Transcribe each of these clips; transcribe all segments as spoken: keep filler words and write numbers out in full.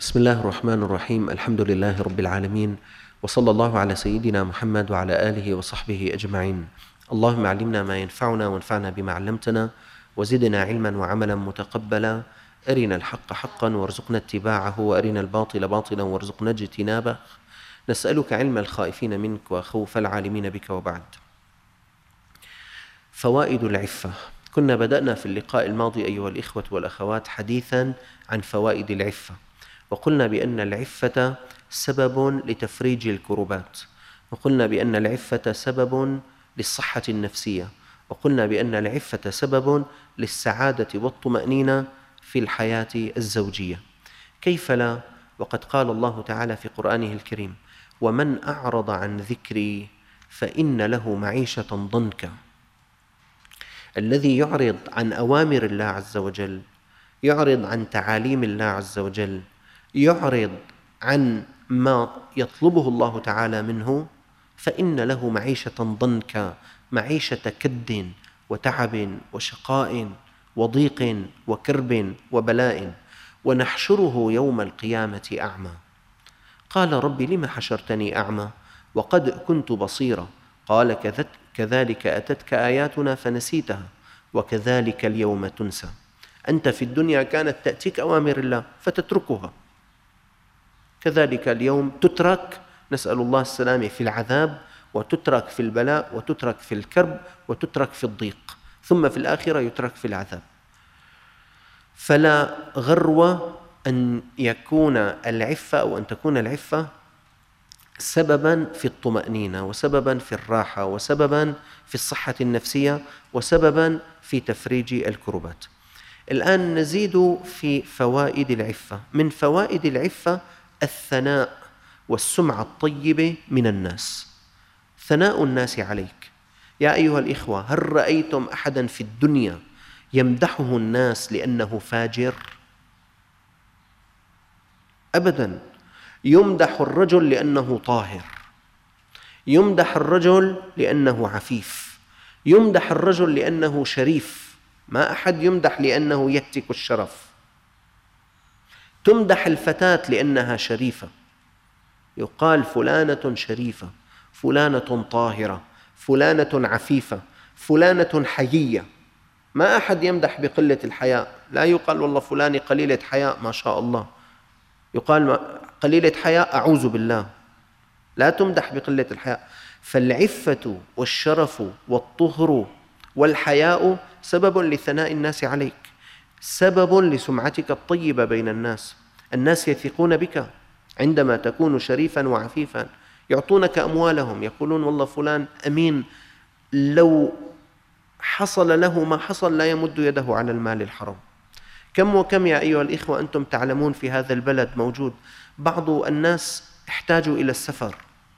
بسم الله الرحمن الرحيم. الحمد لله رب العالمين، وصلى الله على سيدنا محمد وعلى آله وصحبه أجمعين. اللهم علمنا ما ينفعنا وانفعنا بما علمتنا، وزدنا علما وعملا متقبلا. أرنا الحق حقا وارزقنا اتباعه، وأرنا الباطل باطلا وارزقنا اجتنابه. نسألك علم الخائفين منك وخوف العالمين بك. وبعد، فوائد العفة. كنا بدأنا في اللقاء الماضي أيها الإخوة والأخوات حديثا عن فوائد العفة، وقلنا بأن العفة سبب لتفريج الكربات، وقلنا بأن العفة سبب للصحة النفسية، وقلنا بأن العفة سبب للسعادة والطمأنينة في الحياة الزوجية. كيف لا، وقد قال الله تعالى في قرآنه الكريم: ومن أعرض عن ذكري فإن له معيشة ضنكا. الذي يعرض عن أوامر الله عز وجل، يعرض عن تعاليم الله عز وجل، يعرض عن ما يطلبه الله تعالى منه، فإن له معيشة ضنكا، معيشة كد وتعب وشقاء وضيق وكرب وبلاء، ونحشره يوم القيامة أعمى. قال: رب لم حشرتني أعمى وقد كنت بصيرا؟ قال: كذلك أتتك آياتنا فنسيتها وكذلك اليوم تنسى. أنت في الدنيا كانت تأتيك أوامر الله فتتركها، كذلك اليوم تترك، نسأل الله السلامة، في العذاب، وتترك في البلاء، وتترك في الكرب، وتترك في الضيق، ثم في الآخرة يترك في العذاب. فلا غرو أن يكون العفة أو أن تكون العفة سبباً في الطمأنينة، وسبباً في الراحة، وسبباً في الصحة النفسية، وسبباً في تفريج الكربات. الآن نزيد في فوائد العفة. من فوائد العفة الثناء والسمعة الطيبة من الناس، ثناء الناس عليك. يا أيها الإخوة، هل رأيتم أحداً في الدنيا يمدحه الناس لأنه فاجر؟ أبداً. يمدح الرجل لأنه طاهر، يمدح الرجل لأنه عفيف، يمدح الرجل لأنه شريف. ما أحد يمدح لأنه يهتك الشرف. تمدح الفتاة لأنها شريفة، يقال فلانة شريفة، فلانة طاهرة، فلانة عفيفة، فلانة حيية. ما أحد يمدح بقلة الحياء، لا يقال والله فلانة قليلة حياء ما شاء الله، يقال قليلة حياء أعوذ بالله. لا تمدح بقلة الحياء. فالعفة والشرف والطهر والحياء سبب لثناء الناس عليك، سبب لسمعتك الطيبة بين الناس. الناس يثقون بك عندما تكون شريفا وعفيفا، يعطونك أموالهم، يقولون والله فلان أمين، لو حصل له ما حصل لا يمد يده على المال الحرام. كم وكم يا أيها الإخوة أنتم تعلمون في هذا البلد موجود بعض الناس احتاجوا إلى السفر،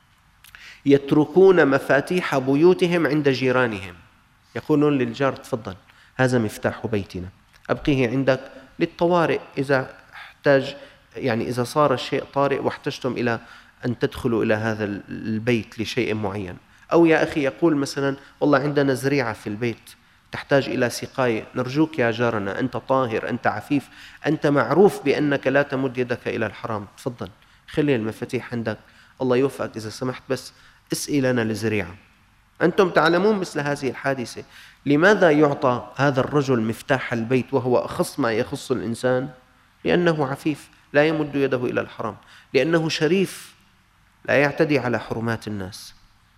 يتركون مفاتيح بيوتهم عند جيرانهم، يقولون للجار: تفضل هذا مفتاح بيتنا، أبقيه عندك للطوارئ، إذا احتاج يعني إذا صار الشيء طارئ واحتجتم إلى أن تدخلوا إلى هذا البيت لشيء معين. أو يا أخي يقول مثلا: والله عندنا زريعة في البيت تحتاج إلى سقاية، نرجوك يا جارنا، أنت طاهر، أنت عفيف، أنت معروف بأنك لا تمد يدك إلى الحرام، تفضل خلي المفاتيح عندك، الله يوفقك، إذا سمحت بس اسقي لنا الزريعة. أنتم تعلمون مثل هذه الحادثة. لماذا يعطى هذا الرجل مفتاح البيت وهو أخص ما يخص الإنسان؟ لأنه عفيف لا يمد يده إلى الحرام، لأنه شريف لا يعتدي على حرمات الناس.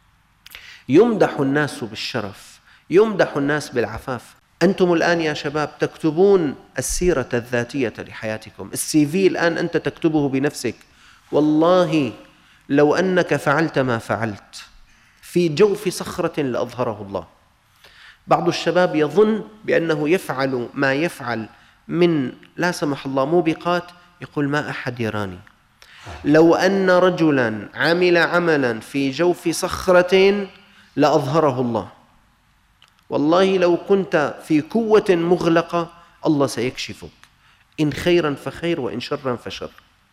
يمدح الناس بالشرف، يمدح الناس بالعفاف. أنتم الآن يا شباب تكتبون السيرة الذاتية لحياتكم، السي في الآن أنت تكتبه بنفسك. والله لو أنك فعلت ما فعلت في جوف صخرة لأظهره الله. بعض الشباب يظن بأنه يفعل ما يفعل من لا سمح الله موبقات، يقول ما أحد يراني. لو أن رجلا عمل عملا في جوف صخرة لأظهره الله. والله لو كنت في كوة مغلقة الله سيكشفك، إن خيرا فخير وإن شرا فشر.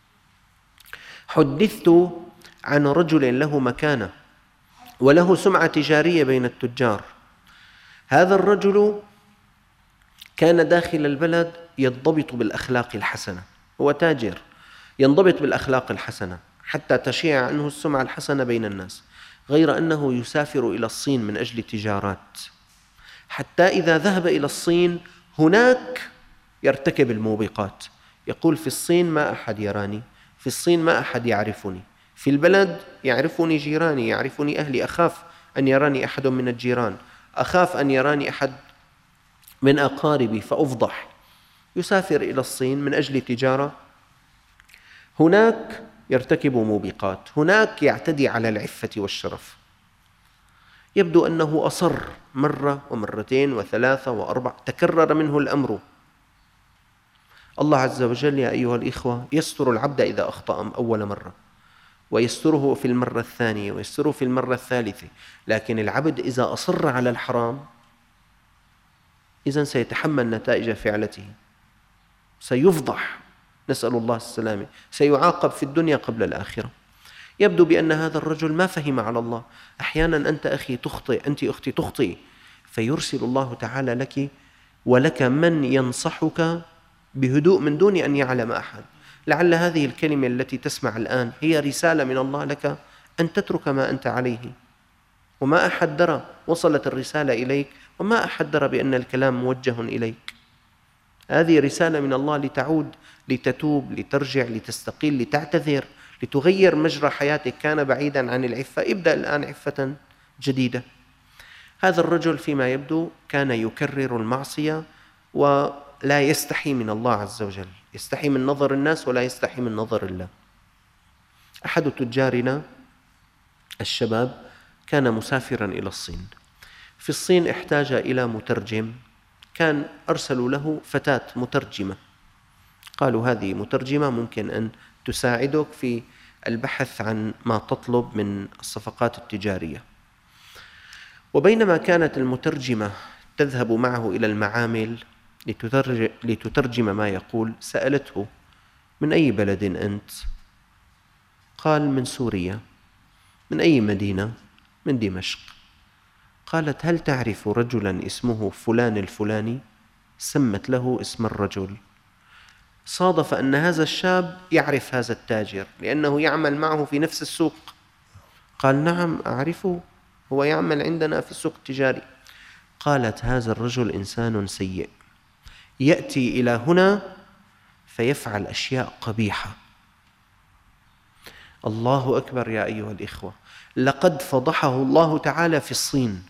حدثت عن رجل له مكانة وله سمعة تجارية بين التجار. هذا الرجل كان داخل البلد يضبط بالأخلاق الحسنة، هو تاجر، ينضبط بالأخلاق الحسنة حتى تشيع عنه السمعة الحسنة بين الناس، غير أنه يسافر إلى الصين من أجل تجارات، حتى إذا ذهب إلى الصين هناك يرتكب الموبقات، يقول في الصين ما أحد يراني، في الصين ما أحد يعرفني، في البلد يعرفني جيراني، يعرفني أهلي، أخاف أن يراني أحد من الجيران، أخاف أن يراني أحد من أقاربي فأفضح. يسافر إلى الصين من أجل تجارة، هناك يرتكب موبقات، هناك يعتدي على العفة والشرف. يبدو أنه أصر مرة ومرتين وثلاثة وأربع، تكرر منه الأمر. الله عز وجل يا أيها الإخوة يستر العبد إذا أخطأ أول مرة، ويستره في المرة الثانية، ويستره في المرة الثالثة، لكن العبد إذا أصر على الحرام إذن سيتحمل نتائج فعلته، سيفضح، نسأل الله السلامة، سيعاقب في الدنيا قبل الآخرة. يبدو بأن هذا الرجل ما فهم على الله. أحيانا أنت أخي تخطئ، أنت أختي تخطئ، فيرسل الله تعالى لك ولك من ينصحك بهدوء من دون أن يعلم أحد. لعل هذه الكلمة التي تسمع الآن هي رسالة من الله لك أن تترك ما أنت عليه، وما أحد درى، وصلت الرسالة إليك وما أحد درى بأن الكلام موجه إليك. هذه رسالة من الله لتعود، لتتوب، لترجع، لتستقيل، لتعتذر، لتغير مجرى حياتك. كان بعيدا عن العفة، ابدأ الآن عفة جديدة. هذا الرجل فيما يبدو كان يكرر المعصية ولا يستحي من الله عز وجل، يستحي من نظر الناس ولا يستحي من نظر الله. أحد تجارنا الشباب كان مسافرا إلى الصين، في الصين احتاج إلى مترجم، كان أرسلوا له فتاة مترجمة، قالوا هذه مترجمة ممكن أن تساعدك في البحث عن ما تطلب من الصفقات التجارية. وبينما كانت المترجمة تذهب معه إلى المعامل لتترجم ما يقول، سألته من أي بلد أنت؟ قال من سوريا. من أي مدينة؟ من دمشق. قالت هل تعرف رجلا اسمه فلان الفلاني؟ سمت له اسم الرجل. صادف أن هذا الشاب يعرف هذا التاجر لأنه يعمل معه في نفس السوق. قال نعم أعرفه، هو يعمل عندنا في السوق التجاري. قالت هذا الرجل إنسان سيء، يأتي إلى هنا فيفعل أشياء قبيحة. الله أكبر يا أيها الإخوة، لقد فضحه الله تعالى في الصين.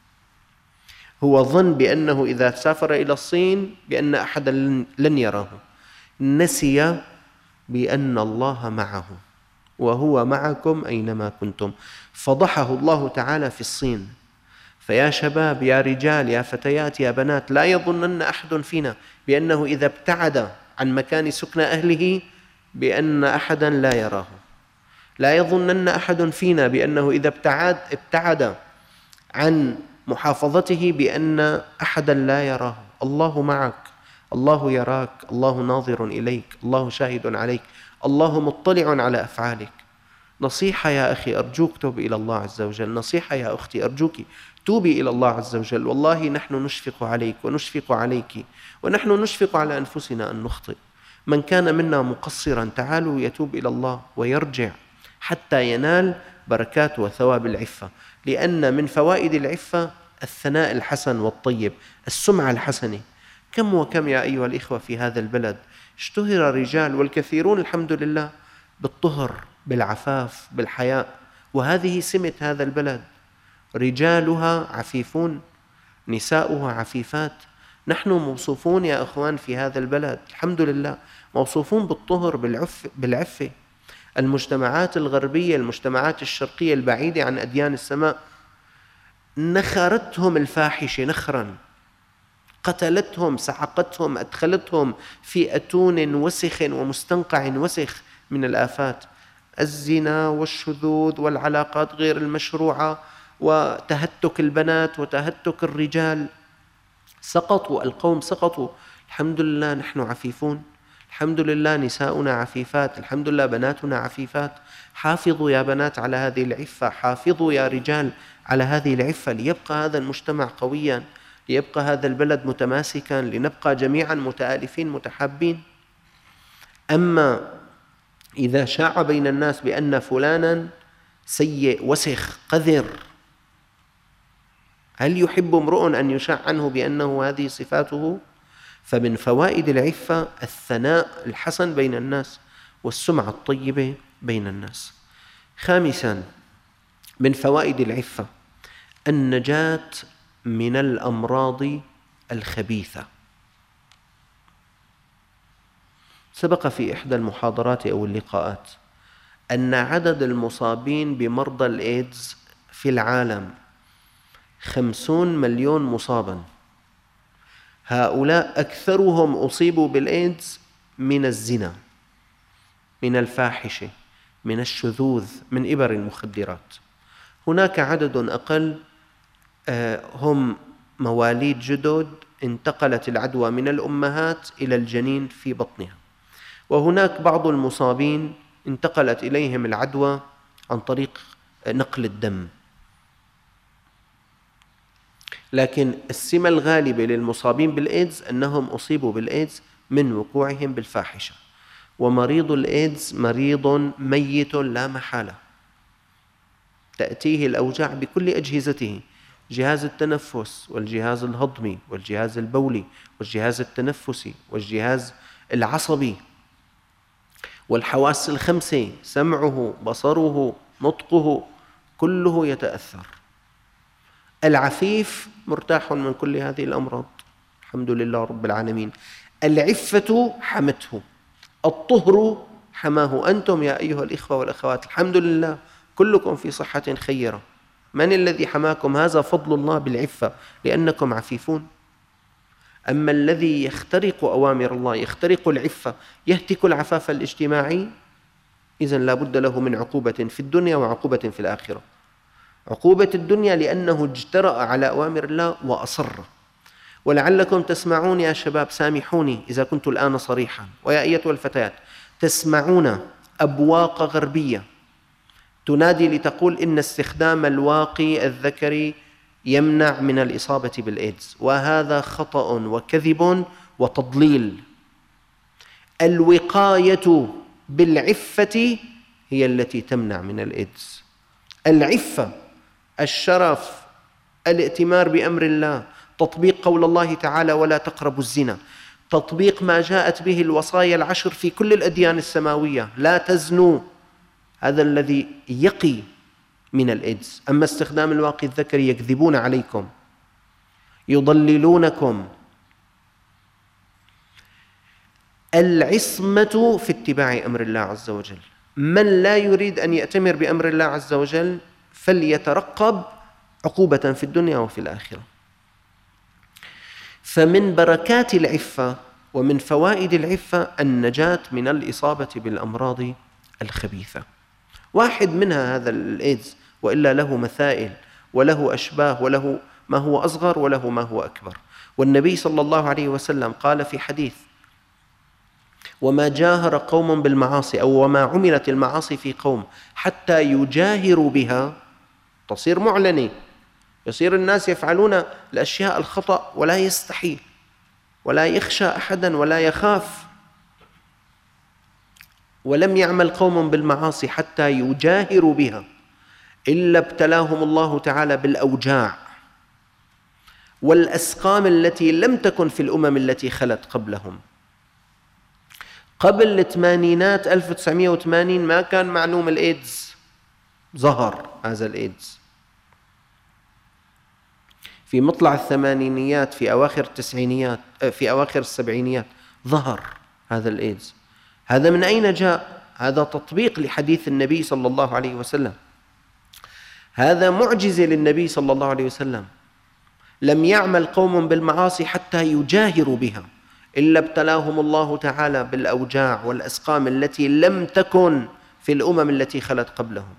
هو ظن بأنه إذا سافر إلى الصين بأن أحدا لن يراه، نسي بأن الله معه وهو معكم أينما كنتم. فضحه الله تعالى في الصين. فيا شباب، يا رجال، يا فتيات، يا بنات، لا يظنن أحد فينا بأنه إذا ابتعد عن مكان سكن أهله بأن أحدا لا يراه. لا يظنن أحد فينا بأنه إذا ابتعد ابتعد عن محافظته بأن أحدا لا يراه. الله معك، الله يراك، الله ناظر إليك، الله شاهد عليك، الله مطلع على أفعالك. نصيحة يا أخي، أرجوك توب إلى الله عز وجل. نصيحة يا أختي، أرجوك توبي إلى الله عز وجل. والله نحن نشفق عليك ونشفق عليك، ونحن نشفق على أنفسنا أن نخطئ. من كان منا مقصرا تعالوا يتوب إلى الله ويرجع حتى ينال بركات وثواب العفة. لأن من فوائد العفة الثناء الحسن والطيب، السمعة الحسنة. كم وكم يا أيها الإخوة في هذا البلد اشتهر رجال، والكثيرون الحمد لله، بالطهر، بالعفاف، بالحياء، وهذه سمة هذا البلد. رجالها عفيفون، نساؤها عفيفات. نحن موصوفون يا أخوان في هذا البلد الحمد لله، موصوفون بالطهر، بالعف بالعفة. المجتمعات الغربية، المجتمعات الشرقية البعيدة عن أديان السماء، نخرتهم الفاحشة نخرا، قتلتهم، سحقتهم، أدخلتهم في أتون وسخ ومستنقع وسخ من الآفات، الزنا والشذوذ والعلاقات غير المشروعة وتهتك البنات وتهتك الرجال. سقطوا، القوم سقطوا. الحمد لله نحن عفيفون، الحمد لله نساؤنا عفيفات، الحمد لله بناتنا عفيفات. حافظوا يا بنات على هذه العفة، حافظوا يا رجال على هذه العفة، ليبقى هذا المجتمع قويا، ليبقى هذا البلد متماسكا، لنبقى جميعا متآلفين متحابين. أما إذا شاع بين الناس بأن فلانا سيء وسخ قذر، هل يحب امرؤ أن يشاع عنه بأنه هذه صفاته؟ فمن فوائد العفة الثناء الحسن بين الناس والسمعة الطيبة بين الناس. خامساً، من فوائد العفة النجاة من الأمراض الخبيثة. سبق في إحدى المحاضرات أو اللقاءات أن عدد المصابين بمرضى الإيدز في العالم خمسون مليون مصاباً. هؤلاء أكثرهم أصيبوا بالإيدز من الزنا، من الفاحشة، من الشذوذ، من إبر المخدرات. هناك عدد أقل هم مواليد جدد انتقلت العدوى من الأمهات إلى الجنين في بطنها، وهناك بعض المصابين انتقلت إليهم العدوى عن طريق نقل الدم. لكن السمة الغالبة للمصابين بالإيدز أنهم أصيبوا بالإيدز من وقوعهم بالفاحشة. ومريض الإيدز مريض ميت لا محالة، تأتيه الأوجاع بكل أجهزته، جهاز التنفس والجهاز الهضمي والجهاز البولي والجهاز التنفسي والجهاز العصبي والحواس الخمسة، سمعه، بصره، نطقه، كله يتأثر. العفيف مرتاح من كل هذه الأمراض، الحمد لله رب العالمين. العفة حمته، الطهر حماه. أنتم يا أيها الإخوة والأخوات الحمد لله كلكم في صحة خيرة. من الذي حماكم؟ هذا فضل الله بالعفة لأنكم عفيفون. أما الذي يخترق أوامر الله، يخترق العفة، يهتك العفاف الاجتماعي، إذن لا بد له من عقوبة في الدنيا وعقوبة في الآخرة. عقوبة الدنيا لأنه اجترأ على أوامر الله وأصر. ولعلكم تسمعون يا شباب، سامحوني إذا كنت الآن صريحا، ويا أيتها الفتيات، تسمعون أبواق غربية تنادي لتقول إن استخدام الواقي الذكري يمنع من الإصابة بالإيدز، وهذا خطأ وكذب وتضليل. الوقاية بالعفة هي التي تمنع من الإيدز. العفة، الشرف، الائتمار بأمر الله، تطبيق قول الله تعالى ولا تقربوا الزنا، تطبيق ما جاءت به الوصايا العشر في كل الأديان السماوية، لا تزنوا، هذا الذي يقي من الإيدز. أما استخدام الواقي الذكري يكذبون عليكم، يضللونكم. العصمة في اتباع أمر الله عز وجل. من لا يريد أن يأتمر بأمر الله عز وجل فليترقب عقوبة في الدنيا وفي الآخرة. فمن بركات العفة ومن فوائد العفة النجاة من الإصابة بالأمراض الخبيثة. واحد منها هذا الإيدز، وإلا له مثائل وله أشباه وله ما هو أصغر وله ما هو أكبر. والنبي صلى الله عليه وسلم قال في حديث: وما جاهر قوم بالمعاصي أو وما عملت المعاصي في قوم حتى يجاهروا بها، تصير معلنة، يصير الناس يفعلون الأشياء الخطأ ولا يستحي ولا يخشى أحدا ولا يخاف. ولم يعمل قوم بالمعاصي حتى يجاهروا بها إلا ابتلاهم الله تعالى بالأوجاع والأسقام التي لم تكن في الأمم التي خلت قبلهم. قبل الثمانينات ألف وتسعمائة وثمانين ما كان معلوم الإيدز، ظهر هذا الإيدز في مطلع الثمانينيات، في أواخر التسعينيات، في أواخر السبعينيات ظهر هذا الإيدز. هذا من أين جاء؟ هذا تطبيق لحديث النبي صلى الله عليه وسلم، هذا معجزة للنبي صلى الله عليه وسلم. لم يعمل قوم بالمعاصي حتى يجاهروا بها إلا ابتلاهم الله تعالى بالأوجاع والأسقام التي لم تكن في الأمم التي خلت قبلهم.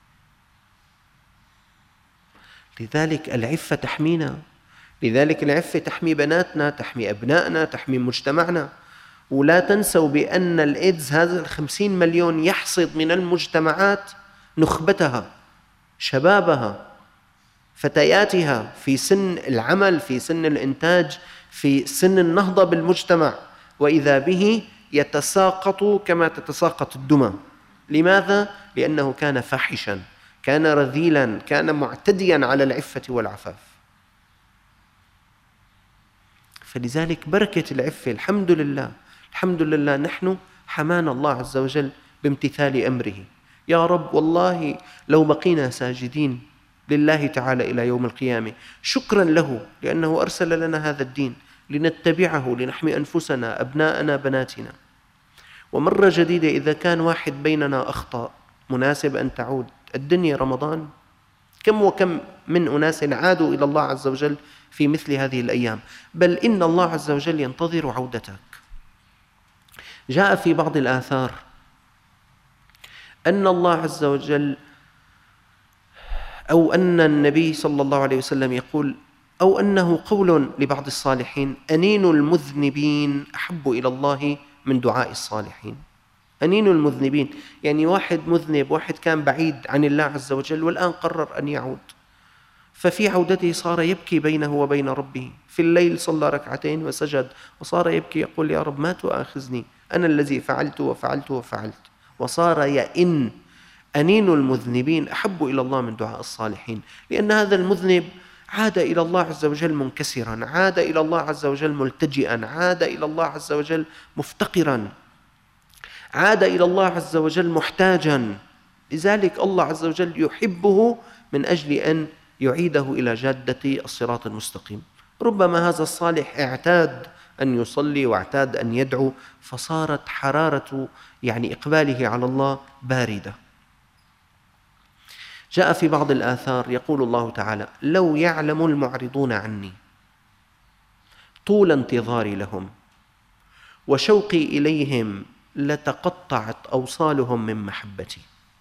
لذلك العفة تحمينا، لذلك العفة تحمي بناتنا، تحمي أبنائنا، تحمي مجتمعنا. ولا تنسوا بأن الإيدز هذا الخمسين مليون يحصد من المجتمعات نخبتها، شبابها، فتياتها في سن العمل، في سن الإنتاج، في سن النهضة بالمجتمع، وإذا به يتساقط كما تتساقط الدمى. لماذا؟ لأنه كان فاحشا، كان رذيلا، كان معتديا على العفة والعفاف. فلذلك بركة العفة، الحمد لله الحمد لله نحن حمانا الله عز وجل بامتثال أمره. يا رب والله لو بقينا ساجدين لله تعالى إلى يوم القيامة شكرا له لأنه أرسل لنا هذا الدين لنتبعه لنحمي أنفسنا أبناءنا بناتنا. ومرة جديدة إذا كان واحد بيننا أخطأ مناسب أن تعود الدنيا رمضان. كم وكم من أناس عادوا إلى الله عز وجل في مثل هذه الأيام، بل إن الله عز وجل ينتظر عودتك. جاء في بعض الآثار أن الله عز وجل أو أن النبي صلى الله عليه وسلم يقول أو أنه قول لبعض الصالحين: أنين المذنبين أحب إلى الله من دعاء الصالحين. أنين المذنبين يعني واحد مذنب، واحد كان بعيد عن الله عز وجل والآن قرر أن يعود، ففي عودته صار يبكي بينه وبين ربه. في الليل صلى ركعتين وسجد وصار يبكي يقول: يا رب ما تؤاخذني، أنا الذي فعلت وفعلت وفعلت. وصار يئن. أنين المذنبين أحب إلى الله من دعاء الصالحين، لأن هذا المذنب عاد إلى الله عز وجل منكسرا، عاد إلى الله عز وجل ملتجئا، عاد إلى الله عز وجل مفتقرا، عاد إلى الله عز وجل محتاجا. لذلك الله عز وجل يحبه من أجل أن يعيده إلى جادة الصراط المستقيم. ربما هذا الصالح اعتاد أن يصلي واعتاد أن يدعو، فصارت حرارة يعني إقباله على الله باردة. جاء في بعض الآثار يقول الله تعالى: لو يعلم المعرضون عني طول انتظاري لهم وشوقي إليهم لتقطعت أوصالهم من محبتي.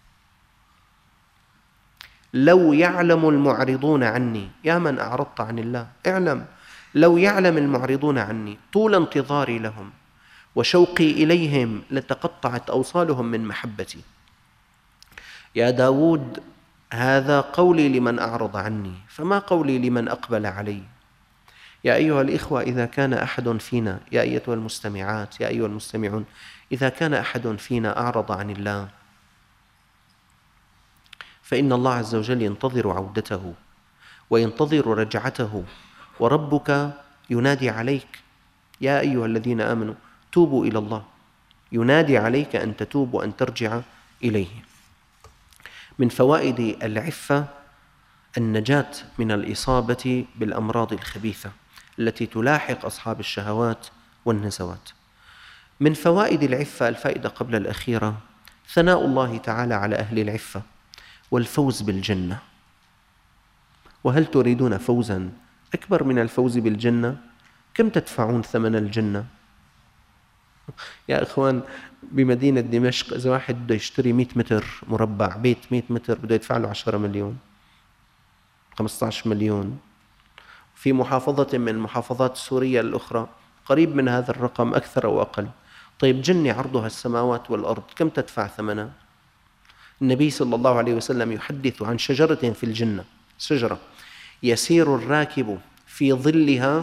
لو يعلم المعرضون عني، يا من أعرضت عن الله اعلم، لو يعلم المعرضون عني طول انتظاري لهم وشوقي إليهم لتقطعت أوصالهم من محبتي. يا داود هذا قولي لمن أعرض عني، فما قولي لمن أقبل علي. يا أيها الإخوة، إذا كان أحد فينا، يا أيتها المستمعات، يا أيها المستمعون، إذا كان أحد فينا أعرض عن الله فإن الله عز وجل ينتظر عودته وينتظر رجعته، وربك ينادي عليك: يا أيها الذين آمنوا توبوا إلى الله. ينادي عليك أن تتوب وأن ترجع إليه. من فوائد العفة النجاة من الإصابة بالأمراض الخبيثة التي تلاحق أصحاب الشهوات والنزوات. من فوائد العفة الفائدة قبل الأخيرة ثناء الله تعالى على أهل العفة والفوز بالجنة. وهل تريدون فوزا أكبر من الفوز بالجنة؟ كم تدفعون ثمن الجنة؟ يا إخوان، بمدينة دمشق إذا واحد بده يشتري مئة متر مربع بيت مئة متر بده يدفع له عشرة مليون، خمسة عشر مليون. في محافظة من محافظات سوريا الأخرى قريب من هذا الرقم، أكثر أو أقل. طيب جنة عرضها السماوات والأرض كم تدفع ثمنها؟ النبي صلى الله عليه وسلم يحدث عن شجرة في الجنة، شجرة يسير الراكب في ظلها،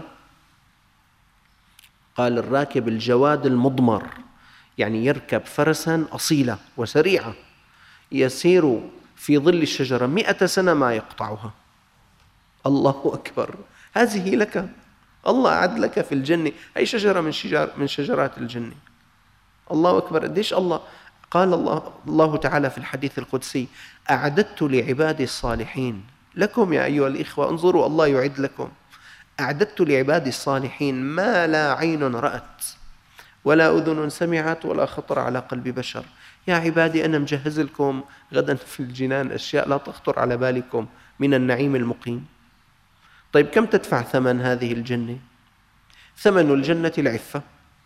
قال الراكب الجواد المضمر، يعني يركب فرسا أصيلة وسريعة، يسير في ظل الشجرة مئة سنة ما يقطعها. الله أكبر، هذه لك، الله أعد لك في الجنة، أي شجرة من شجر من شجرات الجنة. الله أكبر، قديش الله قال الله الله تعالى في الحديث القدسي: أعددت لعبادي الصالحين لكم. يا أيها الإخوة انظروا، الله يعد لكم: أعددت لعبادي الصالحين ما لا عين رأت ولا أذن سمعت ولا خطر على قلب بشر. يا عبادي أنا مجهز لكم غدا في الجنان أشياء لا تخطر على بالكم من النعيم المقيم. طيب كم تدفع ثمن هذه الجنة؟ ثمن الجنة العفة،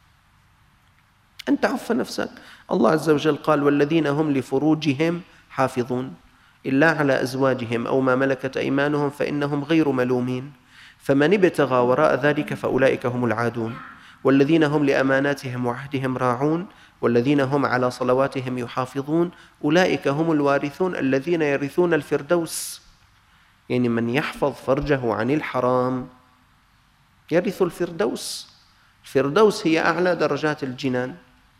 أن تعف نفسك. الله عز وجل قال: والذين هم لفروجهم حافظون إلا على أزواجهم أو ما ملكت أيمانهم فإنهم غير ملومين، فمن ابتغى وراء ذلك فأولئك هم العادون، والذين هم لأماناتهم وعهدهم راعون، والذين هم على صلواتهم يحافظون، أولئك هم الوارثون الذين يرثون الفردوس. يعني من يحفظ فرجه عن الحرام يرث الفردوس. الفردوس هي أعلى درجات الجنان،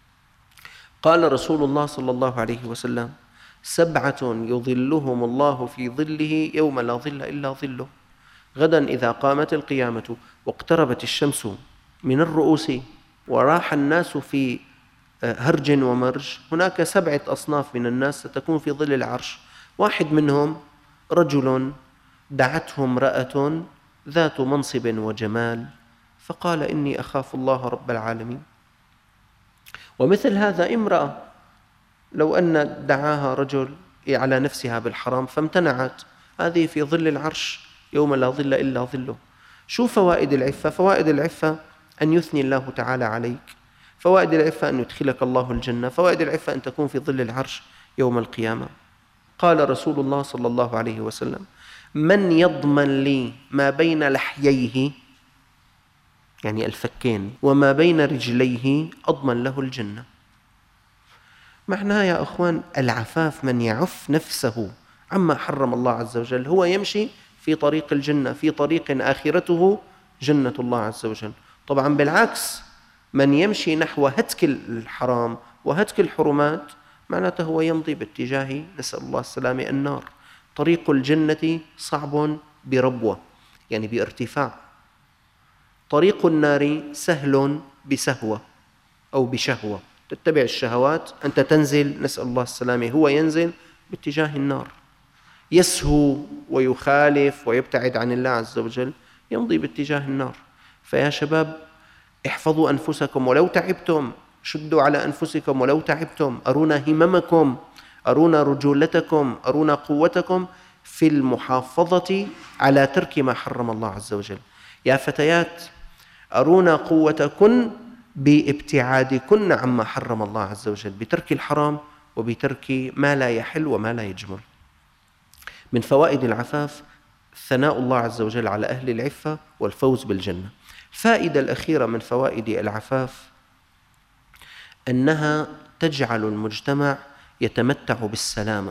قال رسول الله صلى الله عليه وسلم: سبعة يظلهم الله في ظله يوم لا ظل إلا ظله. غدا إذا قامت القيامة واقتربت الشمس من الرؤوس وراح الناس في هرج ومرج، هناك سبعة أصناف من الناس ستكون في ظل العرش. واحد منهم رجل دعته امرأة ذات منصب وجمال فقال: إني أخاف الله رب العالمين. ومثل هذا امرأة لو أن دعاها رجل على نفسها بالحرام فامتنعت، هذه في ظل العرش يوم لا ظل إلا ظله. شو فوائد العفة؟ فوائد العفة أن يثني الله تعالى عليك، فوائد العفة أن يدخلك الله الجنة، فوائد العفة أن تكون في ظل العرش يوم القيامة. قال رسول الله صلى الله عليه وسلم: من يضمن لي ما بين لحييه، يعني الفكين، وما بين رجليه أضمن له الجنة. معناه يا أخوان العفاف من يعف نفسه عما حرم الله عز وجل هو يمشي في طريق الجنة، في طريق آخرته جنة الله عز وجل. طبعا بالعكس، من يمشي نحو هتك الحرام وهتك الحرمات معناته هو يمضي باتجاه، نسأل الله السلامة، النار. طريق الجنة صعب بربوة، يعني بارتفاع. طريق النار سهل بسهوة أو بشهوة، تتبع الشهوات أنت تنزل، نسأل الله السلامة، هو ينزل باتجاه النار. يسهو ويخالف ويبتعد عن الله عز وجل، يمضي باتجاه النار. فيا شباب احفظوا أنفسكم ولو تعبتم، شدوا على أنفسكم ولو تعبتم، أرونا هممكم، أرونا رجولتكم، أرونا قوتكم في المحافظة على ترك ما حرم الله عز وجل. يا فتيات أرونا قوتكن بابتعادكن عما حرم الله عز وجل، بترك الحرام وبترك ما لا يحل وما لا يجمل. من فوائد العفاف ثناء الله عز وجل على أهل العفة والفوز بالجنة. الفائدة الأخيرة من فوائد العفاف أنها تجعل المجتمع يتمتع بالسلامة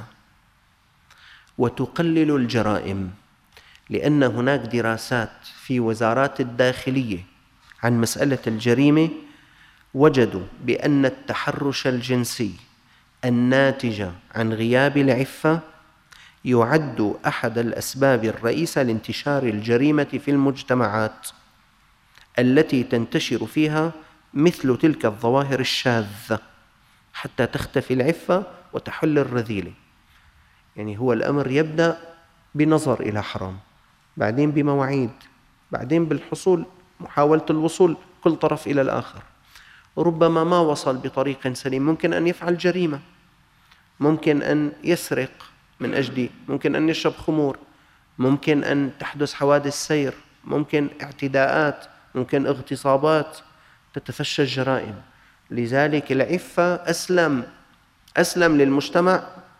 وتقلل الجرائم، لأن هناك دراسات في وزارات الداخلية عن مسألة الجريمة وجدوا بأن التحرش الجنسي الناتج عن غياب العفة يعد أحد الأسباب الرئيسة لانتشار الجريمة في المجتمعات التي تنتشر فيها مثل تلك الظواهر الشاذة حتى تختفي العفة وتحل الرذيلة. يعني هو الأمر يبدأ بنظر إلى حرام، بعدين بمواعيد، بعدين بالحصول، محاولة الوصول كل طرف إلى الآخر. ربما ما وصل بطريق سليم، ممكن أن يفعل جريمة، ممكن أن يسرق من أجل، ممكن أن يشرب خمور، ممكن أن تحدث حوادث سير، ممكن اعتداءات، ممكن اغتصابات، تتفشى الجرائم. لذلك العفة أسلم أسلم للمجتمع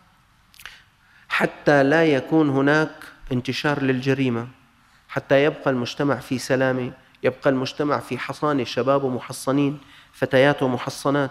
حتى لا يكون هناك انتشار للجريمة، حتى يبقى المجتمع في سلامة، يبقى المجتمع في حصانة، شباب محصنين، فتيات محصنات.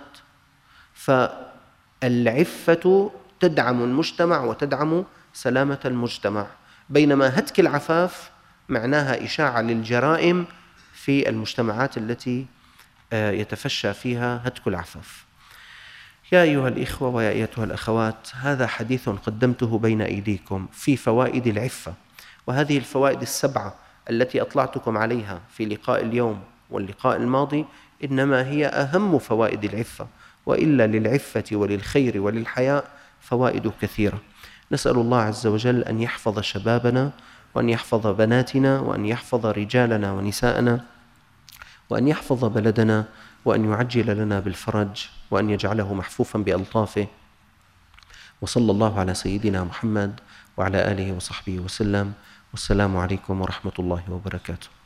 فالعفة تدعم المجتمع وتدعم سلامة المجتمع، بينما هتك العفاف معناها إشاعة للجرائم في المجتمعات التي يتفشى فيها هتك العفاف. يا أيها الإخوة ويا أيتها الأخوات، هذا حديث قدمته بين أيديكم في فوائد العفة، وهذه الفوائد السبعة التي أطلعتكم عليها في لقاء اليوم واللقاء الماضي إنما هي أهم فوائد العفة، وإلا للعفة وللخير وللحياء فوائد كثيرة. نسأل الله عز وجل أن يحفظ شبابنا، وأن يحفظ بناتنا، وأن يحفظ رجالنا ونساءنا، وأن يحفظ بلدنا، وأن يعجل لنا بالفرج، وأن يجعله محفوفا بألطافه. وصلى الله على سيدنا محمد وعلى آله وصحبه وسلم، والسلام عليكم ورحمة الله وبركاته.